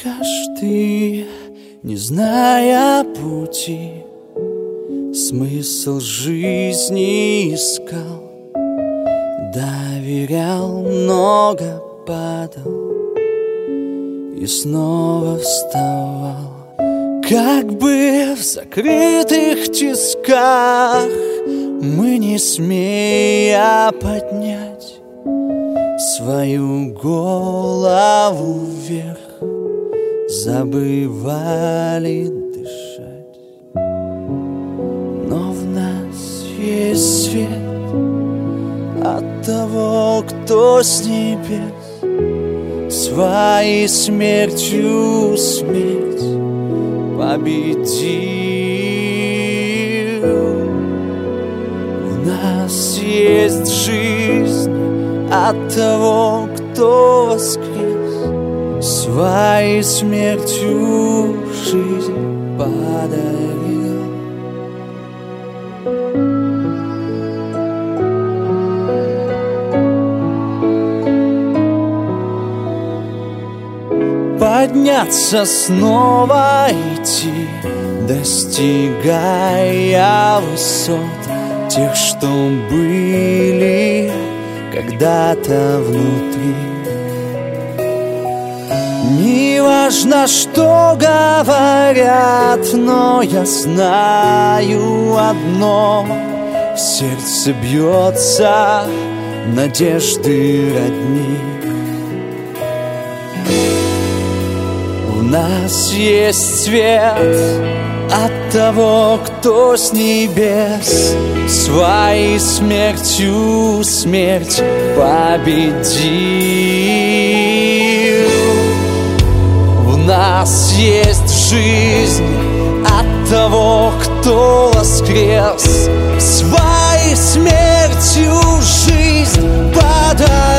Скажешь ты, не зная пути, смысл жизни искал, доверял, много падал и снова вставал. Как бы в закрытых тисках мы, не смея поднять свою голову вверх, забывали дышать. Но в нас есть свет от того, кто с небес своей смертью смерть победил. В нас есть жизнь от того, кто воскрес, своей смертью жизнь подарил. Подняться, снова идти, достигая высот тех, что были когда-то внутри. Не важно, что говорят, но я знаю одно: в сердце бьется надежды родник. У нас есть свет от того, кто с небес своей смертью смерть победил. У нас есть жизнь от того, кто воскрес, своей смертью жизнь подарил.